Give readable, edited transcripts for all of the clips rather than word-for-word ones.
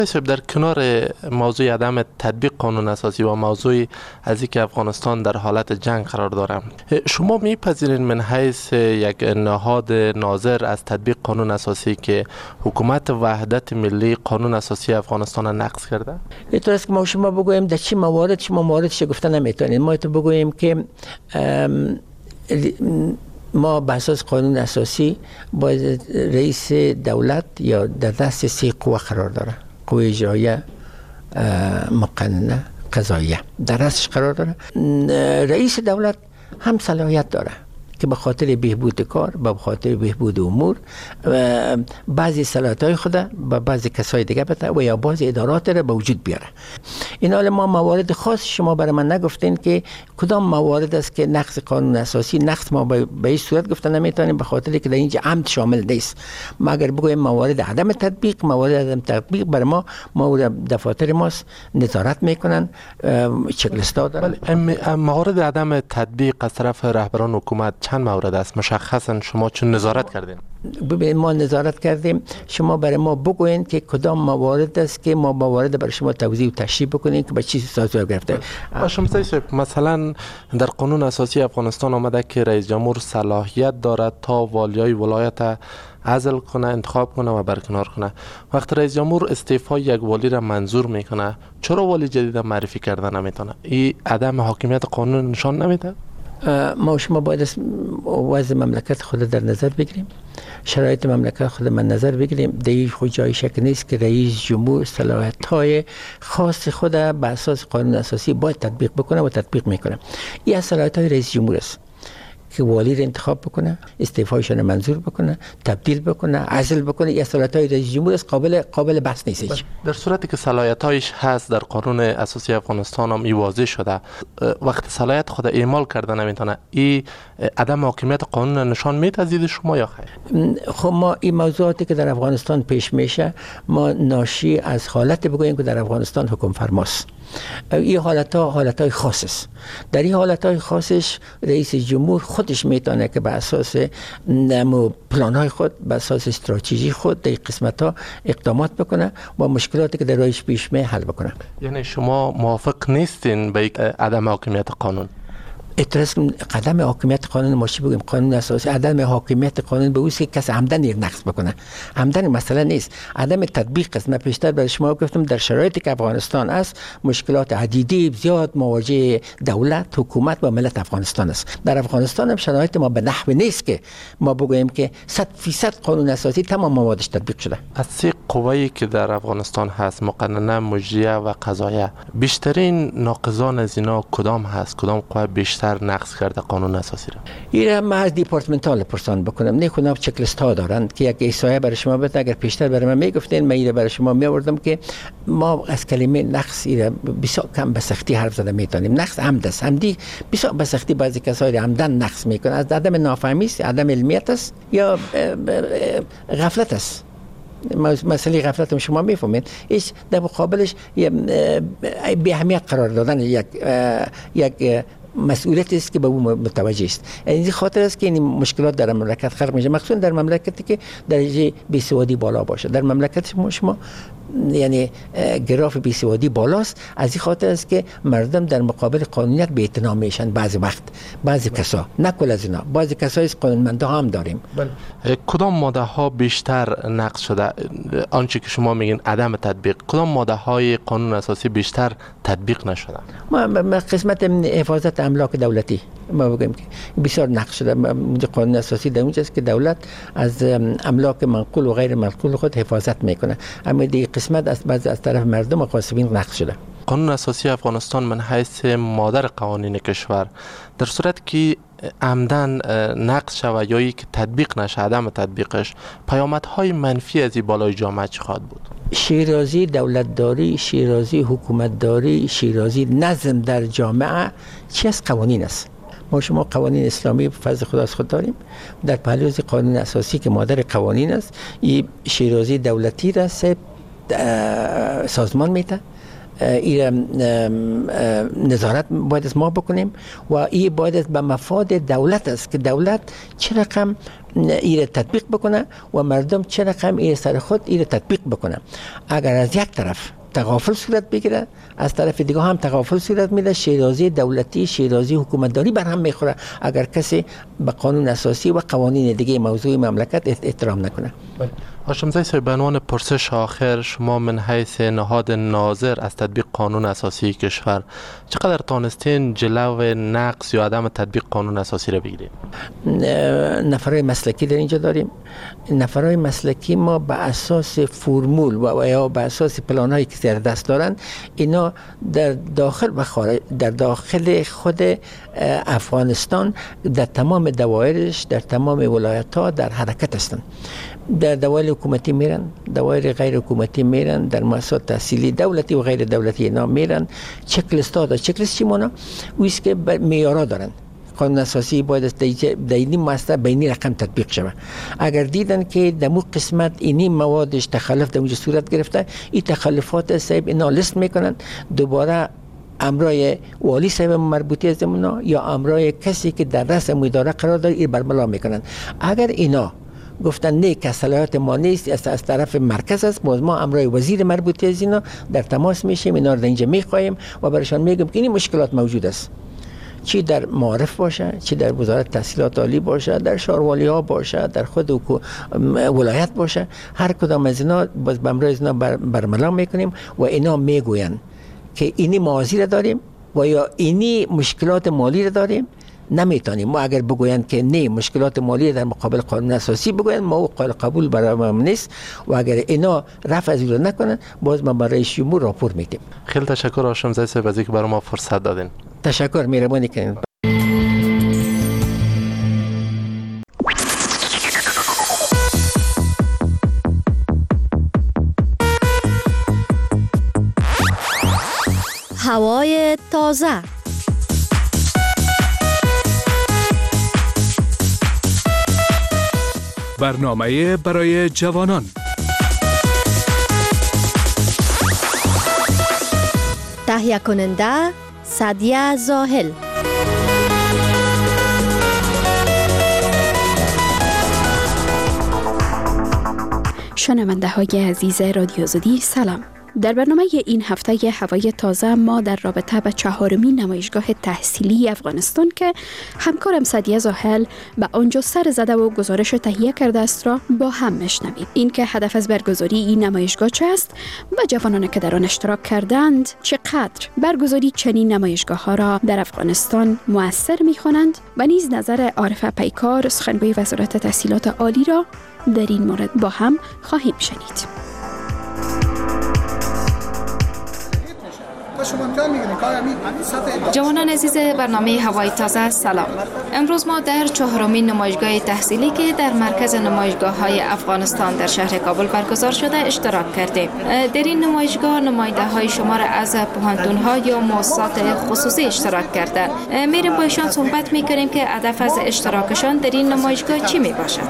در کنار موضوع عدم تطبیق قانون اساسی و موضوع از اینکه افغانستان در حالت جنگ قرار دارد، شما میپذیرین من حیث یک نهاد ناظر از تطبیق قانون اساسی که حکومت وحدت ملی قانون اساسی افغانستان را نقض کرده؟ اینطور است که ما شما بگوییم در چه موارد شما موردش گفته نمیتونیم. ما تو بگوییم که ما به اساس قانون اساسی باید رئیس دولت یا در دست 3 قوه قرار داره: قوه اجراییه، مقننه، قضاییه در دستش قرار داره. رئیس دولت هم صلاحیت داره که به خاطر بهبود کار، به خاطر بهبود امور بعضی صلاحیت‌های خود به بعضی کسای دیگه بده و یا بعضی ادارات را به وجود بیاره. این حال ما موارد خاص شما برای من نگفتین که کدام موارد است که نقض قانون اساسی. نقض ما به این صورت گفته نمیتونیم به خاطر که در اینجا عمد شامل نیست. ما اگر بگویم موارد عدم تطبیق، موارد عدم تطبیق برای ما دفاتر ماست نظارت میکنن، چک لیستا دارن. موارد عدم تطبیق از طرف رهبران حکومت چند مورد است مشخصا شما چون نظارت کردین؟ ببین ما نظارت کردیم، شما برای ما بگوین که کدام موارد است که ما موارد برای شما توضیح و تشریح بکنیم که به چی سازمان گرفته. مثلا در قانون اساسی افغانستان آمده که رئیس جمهور صلاحیت دارد تا والیای ولایت عزل کنه، انتخاب کنه و برکنار کنه. وقتی رئیس جمهور استعفای یک والی را منظور میکنه، چرا والی جدید معرفی کردن نمیتونه؟ این عدم حاکمیت قانون نشان نمیده؟ ما شما باید وضع مملکت خود در نظر بگیریم، شرایط مملکت خود من نظر بگیریم. دیگه خود جای شک نیست که رئیس جمهور صلاحیت‌های خاص خود به اساس قانون اساسی باید تطبیق بکنه و تطبیق میکنه. این از صلاحیت‌های رئیس جمهور است که والی را انتخاب بکنه، استعفایشان منظور بکنه، تبدیل بکنه، عزل بکنه. این صلاحیت‌های رئیس جمهور است، قابل بحث نیست. در صورتی که صلاحیت‌هایش هست در قانون اساسی افغانستان هم واضح شده، وقتی صلاحیت خود اعمال کرده نمیتونه، این عدم حاکمیت قانون نشان میده از دید شما یا خیر؟ خب ما این موضوعاتی که در افغانستان پیش میشه ما ناشی از حالت بگوییم که در افغانستان حکم فرماست. این حالت‌های خاص است. در این حالت‌های خاصش رئیس جمهور خودش میتونه که به اساس پلان‌های خود، به اساس استراتژی خود در قسمت‌ها اقدامات بکنه و مشکلاتی که در راهش پیش می حل بکنه. یعنی شما موافق نیستین به عدم حاکمیت قانون؟ اعتراض قدم حاکمیت قانون ما چی بگیم؟ قانون اساسی عدم حاکمیت قانون به اوست که کس عمدن نقض بکنه. عمدن مسئله نیست، عدم تطبیق است. من پیشتر برای شما گفتم در شرایطی که افغانستان است مشکلات عدیدی زیاد مواجه دولت، حکومت و ملت افغانستان است. در افغانستان هم شرایط ما به نحو نیست که ما بگوییم که 100% قانون اساسی تمام موادش تطبیق شده. از 3 قوه‌ای که در افغانستان هست، مقننه، مجریه و قضاییه، بیشترین ناقضان از اینا کدام هست؟ کدام قوه بیشتر نقض کرده قانون اساسی را؟ این ما از دیپارتمنتال پرسان بکنم. نه خودم چک لیست ها دارند که یک احصایه برای شما بده. اگر پیشتر برای من میگفتین من اینو برای شما میآوردم که ما از کلمه نقض بسیار کم به سختی حرف زده میتونیم. نقض عمد است. عمدی بسیار به سختی بعضی کسای عمدن نقض میکنه. از عدم نافهمی است، عدم علمیت است یا غفلت است. مسئله غفلت شما میفهمید. ایش در مقابلش بی اهمیت قرار دادن یک مسئولیت است که به اون متوجه است. این خاطر است که این مشکلات در مملکت خلق میشه، مخصوصا در مملکتی که درجه بیسوادی بالا باشه. در مملکت شما یعنی گراف بیسوادی بالاست. از این خاطر است که مردم در مقابل قانونیت بی‌اعتنا میشن. بعضی وقت بعضی کسا، نه کل از اینا، بعضی کسای قانونمندا هم داریم. کدام ماده ها بیشتر نقض شده؟ آنچه که شما میگین عدم تطبیق، کدام ماده های قانون اساسی بیشتر تطبیق نشده؟ ما قسمت حفاظت املاک دولتی ما بگیم که بسیار نقض شده. قانون اساسی در اونجاست که دولت از املاک منقول و غیر منقول خود حفاظت میکنه، اما دیگه قسمت از طرف مردم و قاسمین نقض شده. قانون اساسی افغانستان من حیث مادر قوانین کشور، در صورت که عمدن نقض شود یا ای که تطبیق نشه، عدم تطبیقش، پیامدهای منفی از این بالای جامعه چه خواهد بود؟ شیرازی دولتداری، شیرازی حکومتداری، شیرازی نظم در جامعه چی از قوانین است. ما شما قوانین اسلامی فضل خدا از خود داریم. در پهلوی قانون اساسی که مادر قوانین است، این شیرازی دولتی را سازمان میده، این نظارت باید از ما بکنیم و این باید به مفاد دولت است که دولت چه رقم این تطبیق بکنه و مردم چه رقم این سر خود این تطبیق بکنه. اگر از یک طرف تغافل صورت بگیره، از طرف دیگه هم تغافل صورت میده، شیرازی دولتی شیرازی حکومتداری بر هم میخوره اگر کسی به قانون اساسی و قوانین دیگه موضوع مملکت احترام نکنه. هاشمزاده صاحب، به عنوان پرسش آخر، شما من حیث نهاد ناظر از تطبیق قانون اساسی کشور چقدر تانستین جلو نقض یا عدم تطبیق قانون اساسی را بگیرید؟ نفرای مسلکی در اینجا داریم. نفرای مسلکی ما به اساس فرمول و یا به اساس پلان‌هایی که در دست دارن، اینا در داخل و خارج، در داخل خود افغانستان در تمام دوایرش، در تمام ولایت‌ها در حرکت هستند. در دوائر حکومتی میرن، دوائر غیر حکومتی میرن، در مؤسسات تحصیلی دولتی و غیر دولتی اینا میرن. چک لیست ها دارن. چک لیست چی مونه؟ ویست که معیارا دارن. قانون اساسی باید در این مؤسسه به این رقم تطبیق شود. اگر دیدن که در مو قسمت اینی موادش تخلف در اونجا صورت گرفته، این تخلفات صاحب اینا لیست میکنن، دوباره امرای والی صاحب مربوطی از اونا یا امرای کسی که در رأس اداره قرار داره این برملا میکنن. اگر اینا گفتن نه که صلاحیت ما نیست، از طرف مرکز است، باز ما امرای وزیر مربوطه از اینا در تماس میشیم، اینا رو در اینجا میخوایم و برایشان میگم که این مشکلات موجود است، چی در معارف باشه، چی در وزارت تحصیلات عالی باشه، در شاروالی ها باشه، در خود ولایت باشه، هر کدام از اینا باز به امرای اینا برملا میکنیم و اینا میگوین که اینی موازی را داریم و یا اینی مشکلات مالی را داریم. نمیتونیم ما اگر بگویند که نه مشکلات مالی در مقابل قانون اساسی بگویند، ما قابل قبول برای ما نیست و اگر اینا رفع از اون نکنن، باز ما برای شمول راپور میدیم. خیلی تشکر هاشمزاده صاحب از اینکه برای ما فرصت دادین. تشکر، مهربانی کردین. هوای تازه. برنامه برای جوانان. تهیه کننده سعدیه زاهل. شنونده های عزیز رادیو آزادی، سلام. در برنامه این هفته هوای تازه ما در رابطه به 4مین نمایشگاه تحصیلی افغانستان که همکارم سعدیه زاهل به آنجا سر زده و گزارش تهیه کرده است را با هم میشنویم. این که هدف از برگزاری این نمایشگاه چه است و جوانانی که در آن اشتراک کردند چقدر برگزاری چنین نمایشگاه ها را در افغانستان مؤثر می‌خوانند و نیز نظر عارف پیکار سخنگوی وزارت تحصیلات عالی را در این مورد با هم خواهیم شنید. جوانان عزیز برنامه هوای تازه، سلام. امروز ما در 4مین نمایشگاه تحصیلی که در مرکز نمایشگاه‌های افغانستان در شهر کابل برگزار شده اشتراک کردیم. در این نمایشگاه نماینده‌های شمار از پوهنتون‌ها یا مؤسسات خصوصی اشتراک کردند. میریم با ایشان صحبت می‌کنیم که هدف از اشتراکشان در این نمایشگاه چی میباشد.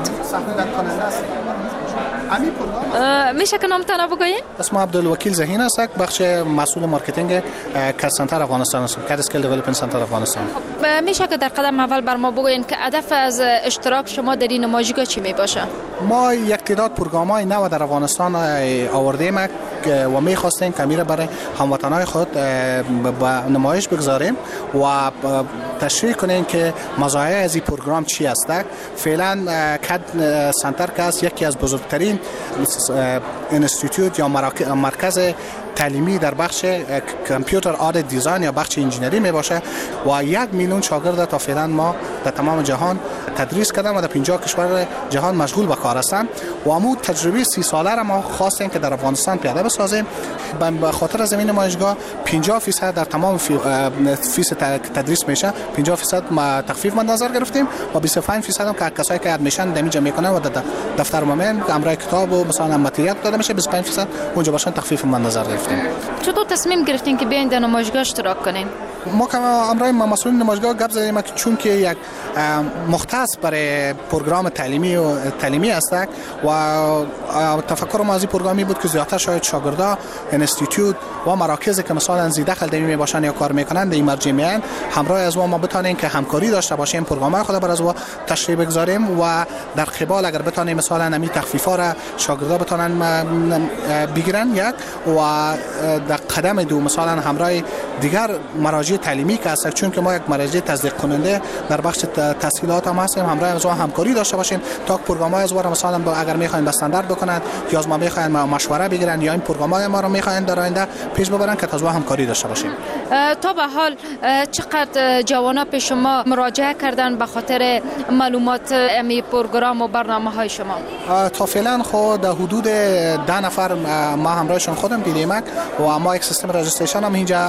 میشه که نامتان بگویید؟ اسم عبدالوکیل ذهین است، بخش مسئول مارکتینگ کد سنتر افغانستان است، کد اسکیل دیولپمنت سنتر افغانستان. میشه که در قدم اول بر ما بگویید که هدف از اشتراک شما در این نمایشگاه چی میباشه؟ ما یک تعداد پروگرام‌های نو در افغانستان آوردیم و می‌خواستیم که میره برای هموطنان خود به نمایش بگذاریم و تشریح کنیم که مزایای از این پروگرام چی است. فعلا کد سنتر که است یکی از بزرگترین انستیتوت یا مرکز تعلیمی در بخش کامپیوتر آرت دیزاین یا بخش انجینری می باشه و 1 میلیون شاگرد تا فعلا ما در تمام جهان تدریس کردیم و در 50 کشور جهان مشغول به کار هستند و امو تجربه 30 ساله را ما خواستیم که در افغانستان پیاده بسازیم. به خاطر زمین نمایشگاه 50% در تمام فیس تدریس میشه، 50% تخفیف مد نظر گرفتیم و 25% هم که کسایی که ادمیشن دمیج میکنن و در دفتر مومن امرای کتاب و مثلا ماتریال داده میشه 25% اونجا باشن تخفیف مد نظر گرفتیم. چطور تصمیم گرفتین که بیاین در نمایشگاه اشتراک کنین؟ ما که امروز مسئولین نمایشگاه گپ زدیم که چون که یک مختص برای پروگرام تعلیمی است و تفکر ما از این پروگرامی بود که زیادتر شاید شاگردا انستیتوت و مراکزی که مثلا زیدخل دمی باشن یا کار میکنن در این مرجع میان همراه از ما بتونیم که همکاری داشته باشیم، پروگرام خود بر از ما تشریح بگذاریم و در قبال اگر بتونیم مثلا همین تخفیفا را شاگردا بتونن بگیرن یک و در قدم دو مثلا همراه دیگر مراجع تعلیمی که هست، چون که ما یک مراجع تصدیق کننده در بخش تسهیلات هم هستیم، همراه از ما همکاری داشته باشیم تا پروگرام‌های از ما مثلا اگر میخواین استاندارد بکنن یا از ما میخواین مشوره بگیرن یا این پروگرام‌های ما رو میخواین در آینده پیش ببرن که تا همکاری داشته باشیم. تا به حال چقدر جوانا پیش شما مراجعه کردن به خاطر معلومات امی پروگرام و برنامه‌های شما؟ تا فعلا خود حدود 10 نفر ما همراهشون خودم دیدیم و ما یک سیستم رجیستریشن هم اینجا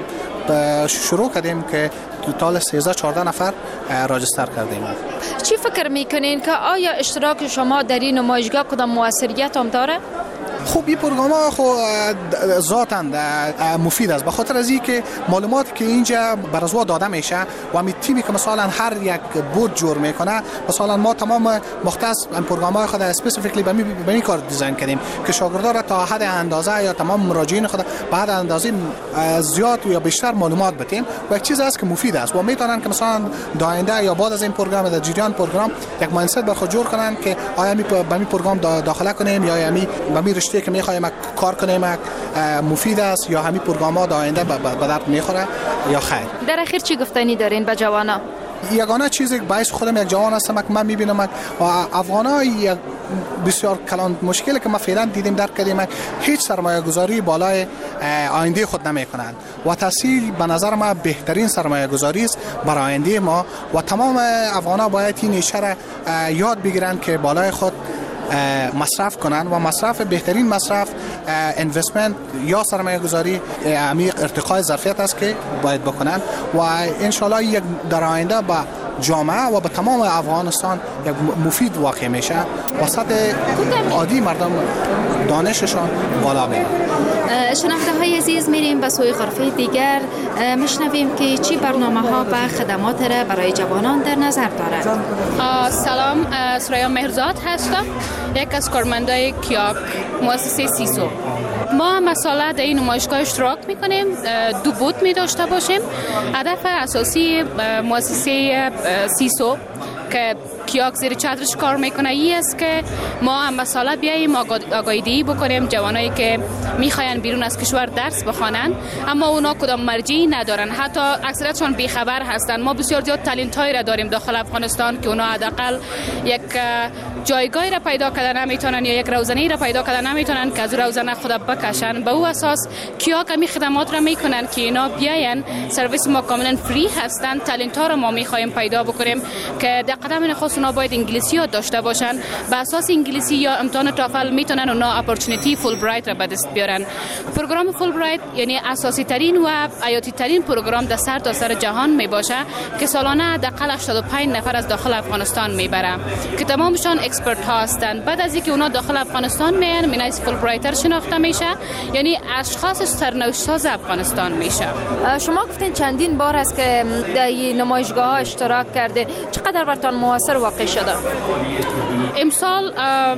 شروع کردیم که توتال 13-14 نفر راجستر کردیم. چی فکر میکنین که آیا اشتراک شما در این نمایشگاه کدام موثریت هم داره؟ خب این پروگرام ها خود ذاتاً مفید است، به خاطر از اینکه معلوماتی که اینجا برازوا داده میشه و همین تیمی که مثلا هر یک بود جور میکنه، مثلا ما تمام مختص این پروگرام های خود اسپسیفیکلی به این کار دیزاین کردیم که شاگردان را تا حد اندازه یا تمام مراجعین خود به حد اندازه زیاد یا بیشتر معلومات بدیم و یک چیز است که مفید است و میتونن که مثلا آینده یا بعد از این پروگرام در جریان پروگرام یک مایندست بر خود جور کنن که آیا به این پروگرام داخله کنیم یا همین رشته که میخوایم کار کنیم مفید است یا همین پروگرام ها آینده به درد میخوره یا خیر. در اخیر چی گفتنی دارین به جوانا؟ یگانه چیزی باعث خودم یک جوان هستم که من میبینم افغانا یک بسیار کلان مشکلی که ما فعلا دیدیم در کردیم هیچ سرمایه گذاری بالای آینده خود نمی کنند و تحصیل به نظر ما بهترین سرمایه گذاری است برای آینده ما و تمام افغانا باید این ایشه را یاد بگیرند که بالای خود مصرف کنن و مصرف بهترین مصرف اینوستمنت یا سرمایه گذاری عمیق ارتقای ظرفیت است که باید بکنن و ان شاء الله یک در آینده با جامعه و به تمام افغانستان یک مفید واقع میشه و سطح عادی مردم دانششان بالا میره. شنونده های عزیز میریم به سوی غرفه دیگر میشنویم که چی برنامه ها و خدمات را برای جوانان در نظر دارند. سلام، سریا مهرزاد هستم، یک از کارمندای کیاک مؤسسه سیسو. ما مسئله در این نمایشگاه اشتراک میکنیم، 2 بود می داشته باشیم. هدف اساسی مؤسسه سیسو که کیاک زیر چترش کار میکنه ای است که ما هم مسئله بیاییم آگاهی بکنیم جوانایی که میخواین بیرون از کشور درس بخوانن اما اونا کدام مرجعی ندارن، حتی اکثریتشون بیخبر هستن. ما بسیار زیاد تالنت هایی را داریم داخل افغانستان که اونا حداقل یک جایگاهی را پیدا کردن نمیتونن یا یک روزنه را پیدا کردن نمیتونن که از روزنه خود بکشن. به او اساس کیاک می خدمات را میکنن که اینا بیاین، سرویس ما کاملا فری هستن. تالنت ها را ما میخوایم پیدا بکنیم که در قدم نخست اونا باید انگلیسی ها داشته باشن. به اساس انگلیسی یا امتحان توفل میتونن اونا اپورتونتی فول برایت را به دست بیارن. پروگرام فول برایت یعنی اساسی ترین و حیاتی ترین پروگرام در سر جهان می باشه که سالانه حداقل 85 نفر از داخل افغانستان میبره که تمامشان اکسپرت ها هستند. بعد از اینکه اونا داخل افغانستان میان مینایس فول برایتر شناخته میشه، یعنی اشخاص سرنوشت ساز افغانستان میشه. شما گفتین چندین بار است که در این نمایشگاه ها اشتراک کرده، چقدر براتون موثر واقع شده؟ امسال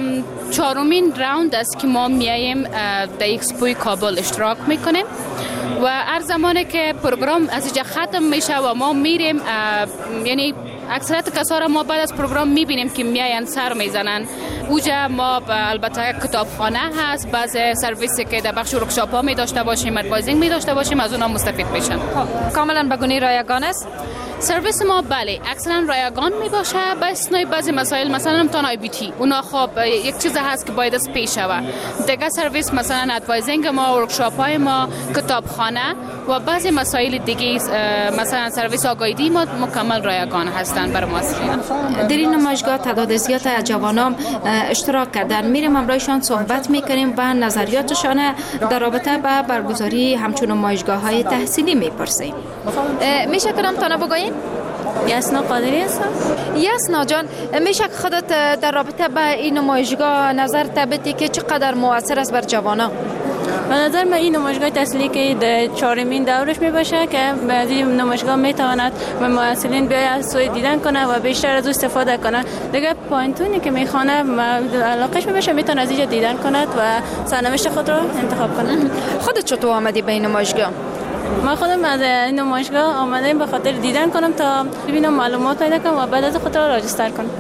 4مین راوند است که ما میاییم در اکسپوی کابل اشتراک میکنیم و هر زمانی که پروگرام از اینجا ختم میشه و ما میریم، یعنی اکثریت کسا را ما بعد از پروگرام میبینیم که میاین سر میزنن. اوجا ما البته کتابخانه هست، بعض سرویسی که در بخش ورکشاپ ها می داشته باشیم، ادوایزینگ می داشته باشیم، از اونها مستفید میشن. کاملا بگونی رایگان است؟ سرویس ما بله اکثرا رایگان می باشه، به استثنای بعضی مسائل مثلا امتحان آی بی تی اونا خب یک چیز هست که باید از پیش شود. دیگه سرویس مثلا ادوایزینگ ما، ورکشاپ های ما، کتابخانه و بعضی مسائل دیگه مثلا سرویس آگاهی ما مکمل رایگان هستند برای مؤسسین. در این نمایشگاه تعداد زیاد از جوانان اشتراک کردن. میریم امروزشان صحبت میکنیم و نظریاتشان در رابطه با برگزاری همچون نمایشگاه‌های تحصیلی میپرسیم. میشه کنم تا بگویین؟ یاسنا قادری هستم. یاسنا جان، میشه خودت در رابطه با این نمایشگاه نظر بدی که چقدر مؤثر است بر جوانان؟ به نظر من این نمایشگاه تحصیلی که در 4مین دورش می باشه که از این نمایشگاه می تواند به محصلین بیاید سوی دیدن کنه و بیشتر از او استفاده کنه. دیگه پوینتونی که میخوانه علاقش باشه میتونه از اینجا دیدن کند و سرنوشت خود رو انتخاب کنه. خودت چطور آمدی به این نمایشگاه؟ من خودم از این نمایشگاه آمدم به خاطر دیدن کنم تا ببینم معلومات پیدا کنم و بعد از خود را راجستر کنم.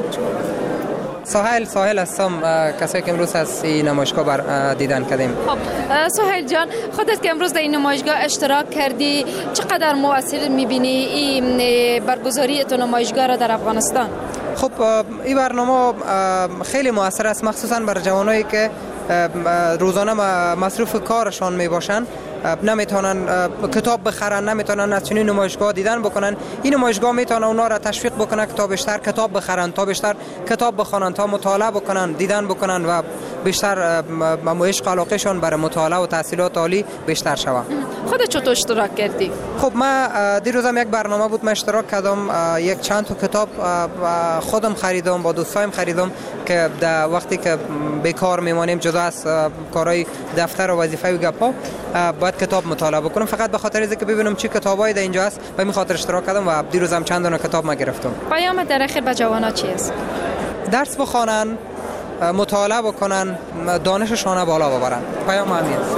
ساحل هستم، کسایی که امروز از این نمایشگاه دیدن کردیم. خب ساحل جان، خودت که امروز در این نمایشگاه اشتراک کردی چقدر مؤثر میبینی این برگزاری تو نمایشگاه را در افغانستان؟ خب این برنامه خیلی مؤثر است، مخصوصا برای جوانایی که روزانه مصروف کارشان می باشن، نمیتونن کتاب بخرن، نمیتونن از چنین نمایشگاه دیدن بکنن. این نمایشگاه میتونه اونا را تشویق بکنه که تا بیشتر کتاب بخرن، تا بیشتر کتاب بخونن، تا مطالعه بکنن، دیدن بکنن و بیشتر عشق علاقهشون برای مطالعه و تحصیلات عالی بیشتر شود. خودت چطور اشتراک کردی؟ خب من دیروزم یک برنامه بود، من اشتراک کردم، یک چند تا کتاب خودم خریدم، با دوستایم خریدم که در وقتی که بیکار میمانیم جدا از کارهای دفتر و وظیفه و گپا باید کتاب مطالعه بکنم، فقط به خاطر اینکه ببینم چی کتابایی در اینجا است و به خاطر اشتراک کردم و دیروزم چند تا کتاب ما گرفتم. پیام در اخیر به جوانان چی است؟ درس بخوانن، مطالعه بکنن، دانششان بالا ببرن. پیام همین است.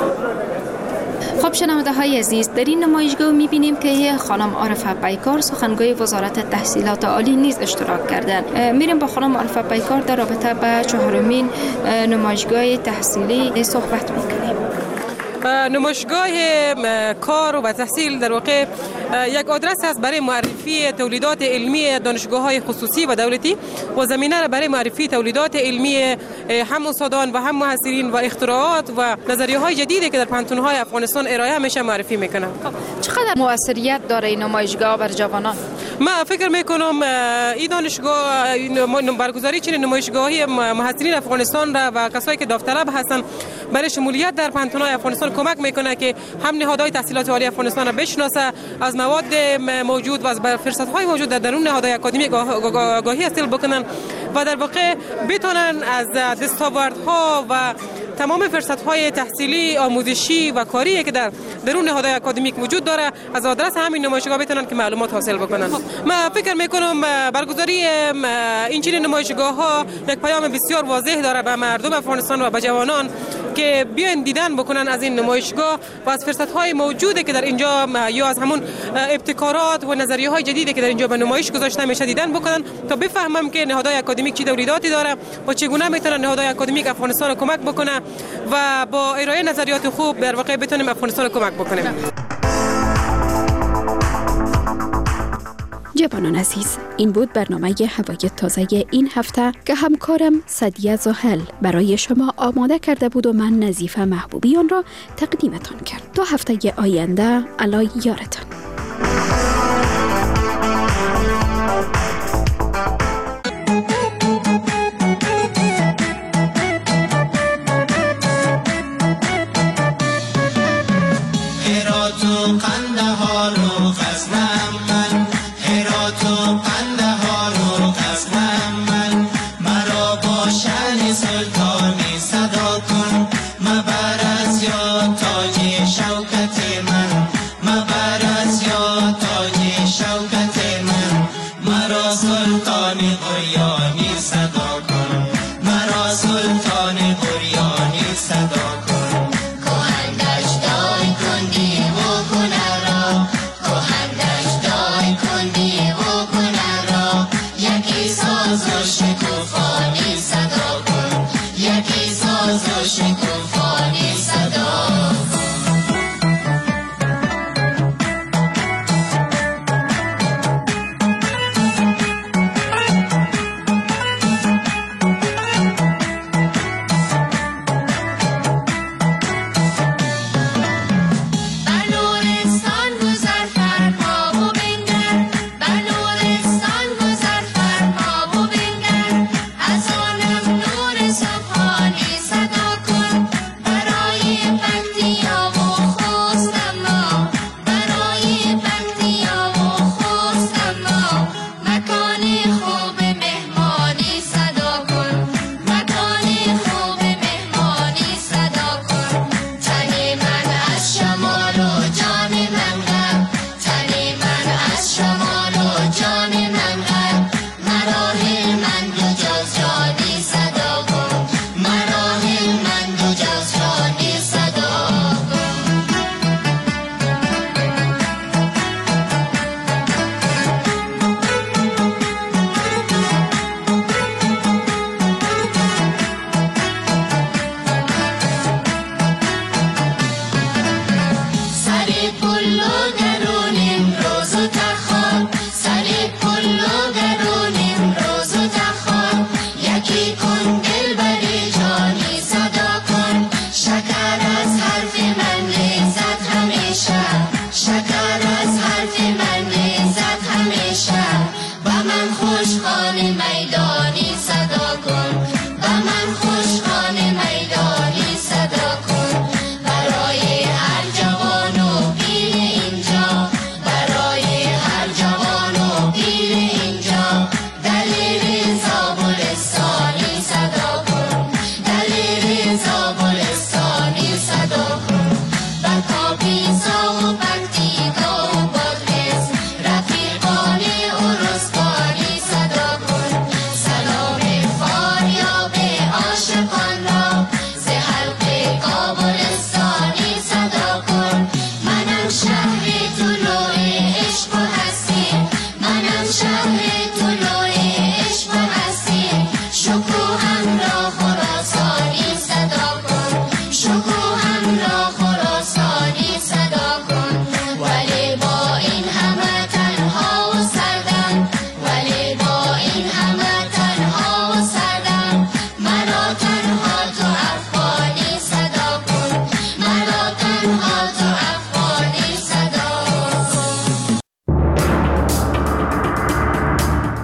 خب شنونده های عزیز، در این نمایشگاه میبینیم که خانم عارفه پیکار سخنگوی وزارت تحصیلات عالی نیز اشتراک کردن. میریم با خانم عارفه پیکار در رابطه با 4مین نمایشگاه تحصیلی صحبت میکنیم. نمایشگاه کار و تحصیل در واقع یک آدرس است برای معرفی تولیدات علمی دانشگاه‌های خصوصی و دولتی و زمینه را برای معرفی تولیدات علمی هم استادان و هم محصلین و اختراعات و نظریه‌های جدیدی که در پانتون‌های افغانستان ارائه میشه معرفی میکنه. چقدر موثریت داره این نمایشگاه بر جوانان؟ من فکر میکنم این دانشگاه برگزاری چنین نمایشگاهی محصلین افغانستان را و کسایی که داوطلب هستند برای شمولیت در پانتون‌های افغانستان کمک میکنه که هم نهادهای تحصیلات عالی افغانستان را بشناسه، از مواد موجود و از فرصت‌های موجود در درون نهادهای اکادمیک آگاهی حاصل بکنن و در واقع بتونن از دستاوردها و تمام فرصت‌های تحصیلی، آموزشی و کاری که در درون نهادهای اکادمیک وجود داره از آدرس همین نمایشگاه بتونن که معلومات حاصل بکنن. من فکر میکنم برگزاری این چنین نمایشگاه‌ها یک پیام بسیار واضح داره به مردم افغانستان و به جوانان که بیاین دیدن بکنن از این نمایشگاه و از فرصت‌های موجودی که در اینجا یا از همون ابتکارات و نظریه‌های جدیدی که در اینجا به نمایش گذاشته میشه دیدن بکنن تا بفهمم که نهادهای اکادمیک چه تولیداتی داره و چگونه میتونن نهادهای اکادمیک افغانستان رو کمک بکنه و با ارائه نظریات خوب در واقع بتونیم افغانستان رو کمک بکنیم. جوانان عزیز، این بود برنامه هوای تازه این هفته که همکارم سادیا زاهل برای شما آماده کرده بود و من نظیفه محبوبیان را تقدیمتان کرد. تا هفته آینده، الای یارتان.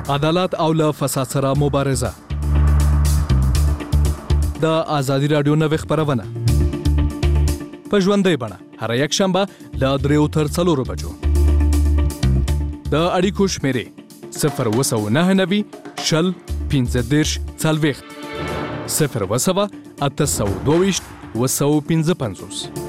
عدالت او له فساد سره مبارزه. د آزادی رادیو نوې خبرونه په ژوندۍ بڼه هر یک شنبه له 3 تر 4 بجو. د اړیکو شمیرې 02990 شل 15 40 0 822 255.